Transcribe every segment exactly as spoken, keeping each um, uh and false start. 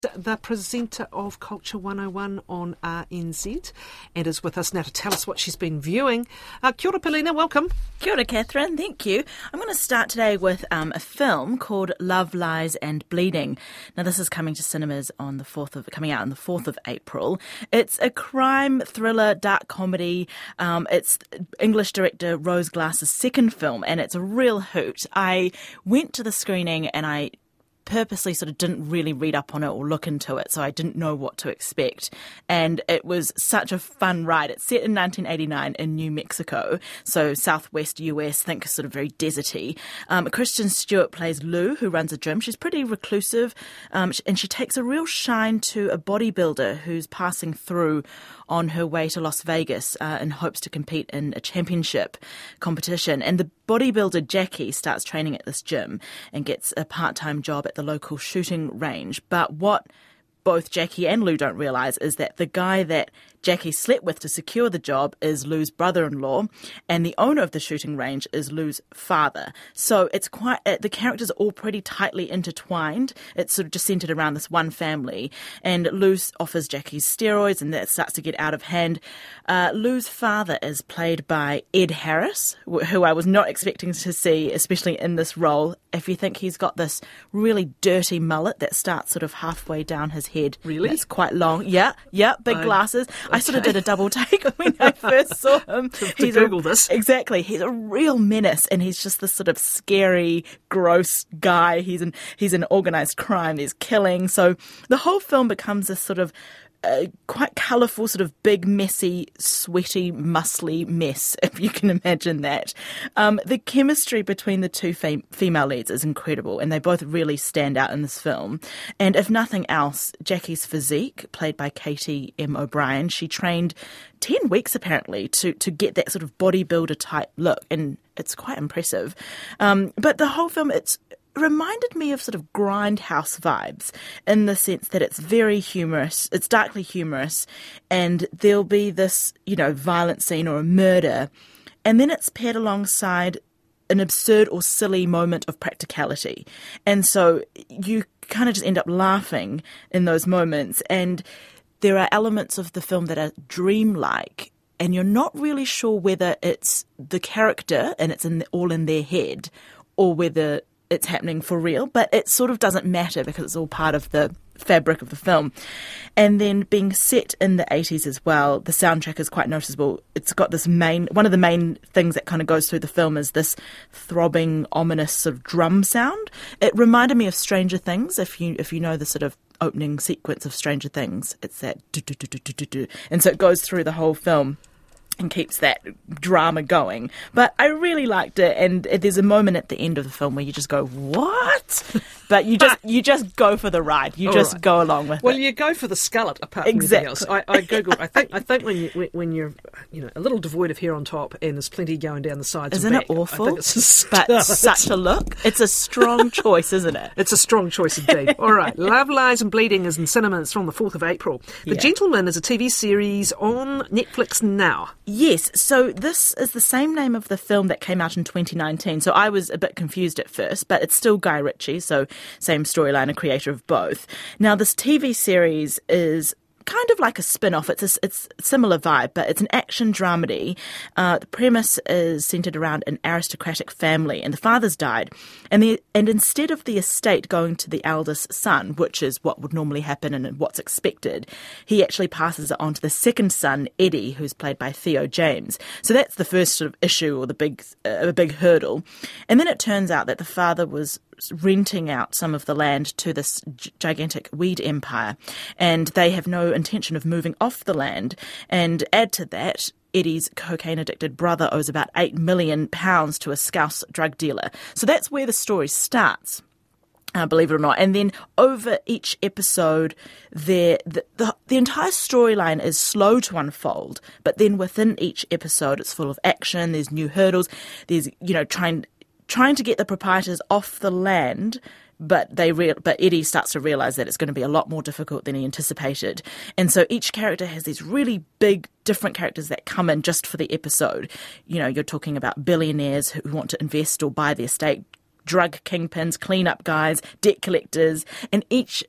the presenter of Culture one oh one on R N Z, and is with us now to tell us what she's been viewing. Uh, kia ora, Pelina, welcome. Kia ora, Catherine, thank you. I'm going to start today with um, a film called Love, Lies and Bleeding. Now, this is coming to cinemas on the fourth of coming out on the fourth of April. It's a crime thriller, dark comedy. Um, it's English director Rose Glass's second film, and it's a real hoot. I went to the screening and I purposely sort of didn't really read up on it or look into it, so I didn't know what to expect. And it was such a fun ride. It's set in nineteen eighty-nine in New Mexico, so southwest U S, think sort of very deserty. Um, Kristen Stewart plays Lou, who runs a gym. She's pretty reclusive, um, and she takes a real shine to a bodybuilder who's passing through on her way to Las Vegas uh, in hopes to compete in a championship competition. And the bodybuilder Jackie starts training at this gym and gets a part-time job at the local shooting range. But what both Jackie and Lou don't realise is that the guy that Jackie slept with to secure the job is Lou's brother-in-law, and the owner of the shooting range is Lou's father. So it's quite uh, the characters are all pretty tightly intertwined. It's sort of just centred around this one family, and Lou offers Jackie steroids, and that starts to get out of hand. Uh, Lou's father is played by Ed Harris, who I was not expecting to see, especially in this role. If you think he's got this really dirty mullet that starts sort of halfway down his head. Really? It's quite long. Yeah, yeah, big Um, glasses. I sort of okay. did a double take when I first saw him. To He's Google a, this. Exactly. He's a real menace, and he's just this sort of scary, gross guy. He's in he's in organised crime. There's killing. So the whole film becomes this sort of Uh, quite colourful, sort of big, messy, sweaty, muscly mess, if you can imagine that. Um, the chemistry between the two fem- female leads is incredible, and they both really stand out in this film. And if nothing else, Jackie's physique, played by Katie M. O'Brien, she trained ten weeks apparently to, to get that sort of bodybuilder type look, and it's quite impressive. Um, but the whole film, it's reminded me of sort of Grindhouse vibes in the sense that it's very humorous, it's darkly humorous, and there'll be this, you know, violent scene or a murder, and then it's paired alongside an absurd or silly moment of practicality. And so you kind of just end up laughing in those moments, and there are elements of the film that are dreamlike, and you're not really sure whether it's the character and it's in all in their head, or whether it's happening for real, but it sort of doesn't matter because it's all part of the fabric of the film. And then being set in the eighties as well, the soundtrack is quite noticeable. It's got this main, one of the main things that kind of goes through the film is this throbbing, ominous sort of drum sound. It reminded me of Stranger Things, if you if you know the sort of opening sequence of Stranger Things. It's that do do do do do do do, and so it goes through the whole film and keeps that drama going. But I really liked it, and there's a moment at the end of the film where you just go, what? But you just you just go for the ride. You All just right. go along with Well, it. you go for the skullet, apart Exactly. from anything else. I, I googled. I think. I think when you when you're you know a little devoid of hair on top and there's plenty going down the sides. Isn't and it back, awful? I think it's a But skullet. such a look. It's a strong choice, isn't it? It's a strong choice indeed. All right. Love, Lies and Bleeding is in cinemas from the fourth of April. The Yeah. Gentleman is a T V series on Netflix now. Yes, so this is the same name of the film that came out in twenty nineteen. So I was a bit confused at first, but it's still Guy Ritchie, so same storyline, a creator of both. Now, this T V series is kind of like a spin-off. It's a, it's a similar vibe, but it's an action dramedy. Uh, the premise is centred around an aristocratic family, and the father's died. And the and instead of the estate going to the eldest son, which is what would normally happen and what's expected, he actually passes it on to the second son, Eddie, who's played by Theo James. So that's the first sort of issue, or the big uh, a big hurdle. And then it turns out that the father was renting out some of the land to this g- gigantic weed empire, and they have no intention of moving off the land. And add to that, Eddie's cocaine-addicted brother owes about eight million pounds to a Scouse drug dealer. So that's where the story starts. Uh, believe it or not. And then over each episode, there the, the, the entire storyline is slow to unfold, but then within each episode, it's full of action, there's new hurdles, there's, you know, trying trying to get the proprietors off the land, but they re- but Eddie starts to realise that it's going to be a lot more difficult than he anticipated. And so each character has these really big, different characters that come in just for the episode. You know, you're talking about billionaires who want to invest or buy the estate, drug kingpins, clean-up guys, debt collectors, and each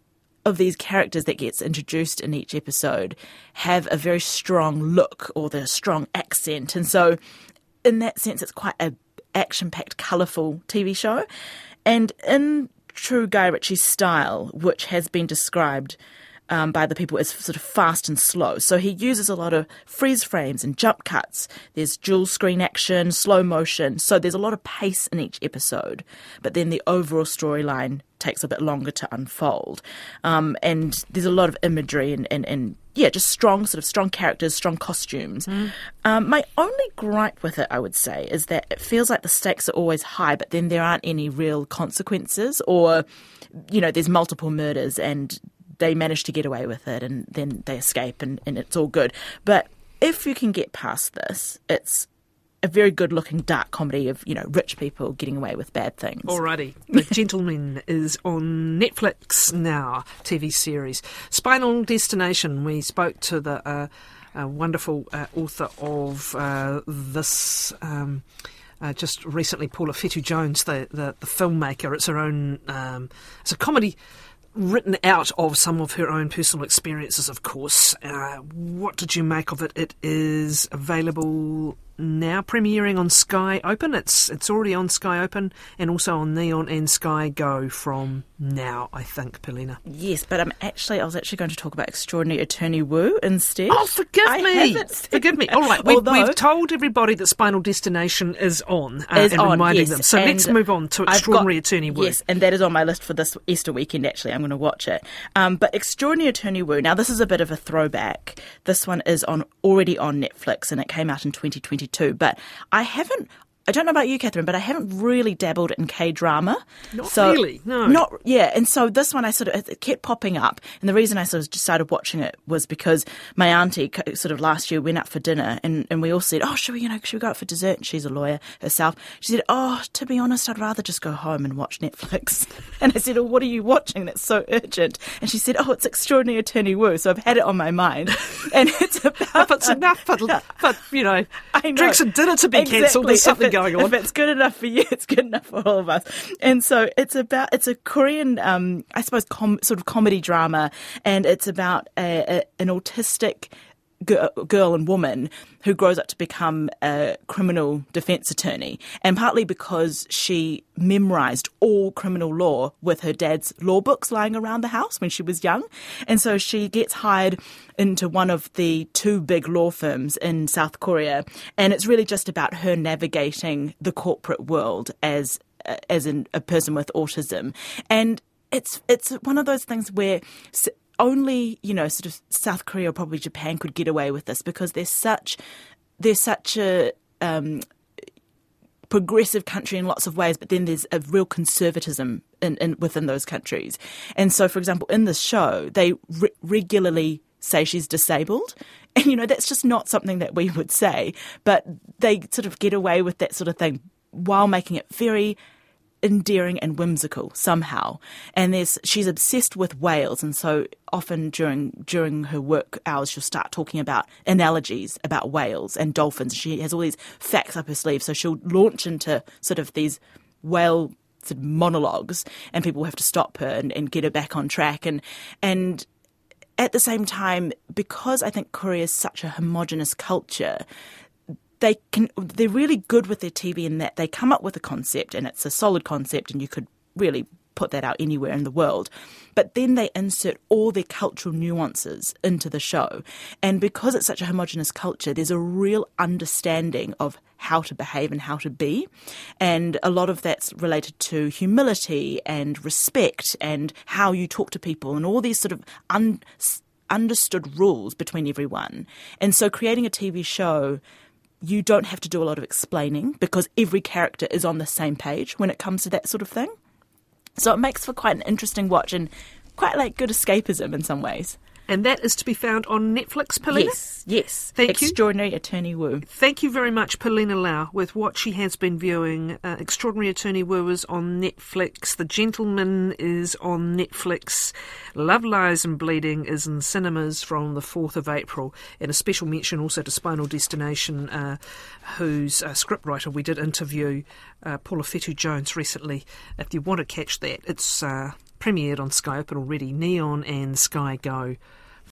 of these characters that gets introduced in each episode have a very strong look or the strong accent. And so in that sense, it's quite a action-packed, colourful T V show. And in true Guy Ritchie style, which has been described Um, by the people as sort of fast and slow. So he uses a lot of freeze frames and jump cuts. There's dual screen action, slow motion. So there's a lot of pace in each episode. But then the overall storyline takes a bit longer to unfold. Um, and there's a lot of imagery and, and, and, yeah, just strong, sort of strong characters, strong costumes. Mm. Um, my only gripe with it, I would say, is that it feels like the stakes are always high, but then there aren't any real consequences or, you know, there's multiple murders and they manage to get away with it and then they escape and, and it's all good. But if you can get past this, it's a very good-looking dark comedy of, you know, rich people getting away with bad things. Alrighty. The Gentleman is on Netflix now, T V series. Spinal Destination, we spoke to the uh, uh, wonderful uh, author of uh, this... Um, Uh, just recently, Paula Fetu-Jones, the, the, the filmmaker. It's her own... Um, it's a comedy written out of some of her own personal experiences, of course. Uh, what did you make of it? It is available now, premiering on Sky Open. It's it's already on Sky Open and also on Neon and Sky Go from now, I think, Paulina. Yes, but I'm actually I was actually going to talk about Extraordinary Attorney Woo instead. Oh, forgive I me. Forgive me. All right, we've, Although, we've told everybody that Spinal Destination is on uh, is and on, reminding yes, them. So let's move on to Extraordinary got, Attorney Woo. Yes, and that is on my list for this Easter weekend, actually. I'm going to watch it. Um, but Extraordinary Attorney Woo, now this is a bit of a throwback. This one is on already on Netflix and it came out in twenty twenty-two. But I haven't, I don't know about you, Catherine, but I haven't really dabbled in K-drama. Not so, really, no. Not, yeah, and so this one I sort of, it kept popping up. And the reason I sort of decided watching it was because my auntie sort of last year went out for dinner and, and we all said, oh, should we, you know, should we go out for dessert? And she's a lawyer herself. She said, oh, to be honest, I'd rather just go home and watch Netflix. And I said, oh, what are you watching that's so urgent? And she said, oh, it's Extraordinary Attorney Woo. So I've had it on my mind. And it's about... If it's enough for, for you know, I know, drinks and dinner to be exactly. cancelled, there's something it, going on. If it's good enough for you, it's good enough for all of us. And so it's about, it's a Korean, um, I suppose, com- sort of comedy drama, and it's about a, a, an autistic girl and woman who grows up to become a criminal defence attorney, and partly because she memorised all criminal law with her dad's law books lying around the house when she was young. And so she gets hired into one of the two big law firms in South Korea, and it's really just about her navigating the corporate world as as an, a person with autism. And it's it's one of those things where only, you know, sort of South Korea or probably Japan could get away with this because they're such they're such a um, progressive country in lots of ways, but then there's a real conservatism in, in within those countries. And so, for example, in this show, they re- regularly say she's disabled. And, you know, that's just not something that we would say, but they sort of get away with that sort of thing while making it very endearing and whimsical somehow. And there's she's obsessed with whales, and so often during during her work hours she'll start talking about analogies about whales and dolphins. She has all these facts up her sleeve, so she'll launch into sort of these whale sort of monologues, and people have to stop her and, and get her back on track. And and at the same time, because I think Korea is such a homogenous culture, They can, they're really good with their T V in that they come up with a concept and it's a solid concept and you could really put that out anywhere in the world. But then they insert all their cultural nuances into the show. And because it's such a homogenous culture, there's a real understanding of how to behave and how to be. And a lot of that's related to humility and respect and how you talk to people and all these sort of un, understood rules between everyone. And so creating a T V show, you don't have to do a lot of explaining because every character is on the same page when it comes to that sort of thing. So it makes for quite an interesting watch and quite like good escapism in some ways. And that is to be found on Netflix, Paulina? Yes, yes. Thank you. Extraordinary Attorney Woo. Thank you very much, Paulina Lau, with what she has been viewing. Uh, Extraordinary Attorney Woo is on Netflix. The Gentleman is on Netflix. Love, Lies and Bleeding is in cinemas from the fourth of April. And a special mention also to Spinal Destination, uh, whose uh, scriptwriter we did interview, uh, Paula Fetu-Jones, recently. If you want to catch that, it's... Uh, premiered on Sky Open already, Neon and Sky Go.